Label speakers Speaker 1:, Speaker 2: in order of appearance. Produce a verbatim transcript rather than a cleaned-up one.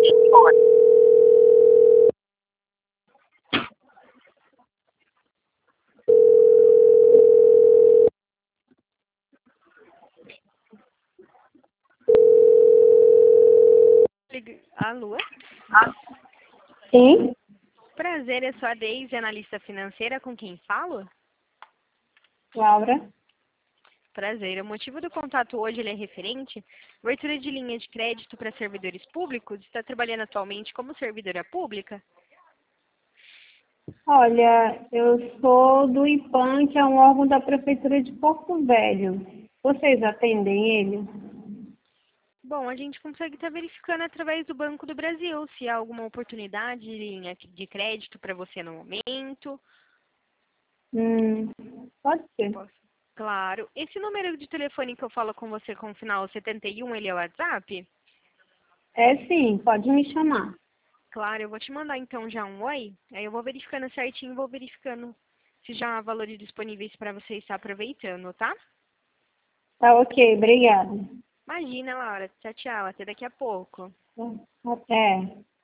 Speaker 1: Liga- Alô?
Speaker 2: Sim,
Speaker 1: Prazer, eu sou a Deise, analista financeira, com quem falo?
Speaker 2: Laura.
Speaker 1: Prazer, o motivo do contato hoje ele é referente à abertura de linha de crédito para servidores públicos. Está trabalhando atualmente como servidora pública?
Speaker 2: Olha, eu sou do IPAM, que é um órgão da Prefeitura de Porto Velho. Vocês atendem ele?
Speaker 1: Bom, a gente consegue estar verificando através do Banco do Brasil se há alguma oportunidade de linha de crédito para você no momento.
Speaker 2: Hum, pode ser.
Speaker 1: Posso? Claro. Esse número de telefone que eu falo com você com o final setenta e um, ele é o WhatsApp?
Speaker 2: É sim, pode me chamar.
Speaker 1: Claro, eu vou te mandar então já um oi, aí eu vou verificando certinho, vou verificando se já há valores disponíveis para você estar aproveitando, tá?
Speaker 2: Tá ok, obrigada.
Speaker 1: Imagina, Laura. Tchau, tchau. Até daqui a pouco.
Speaker 2: Até.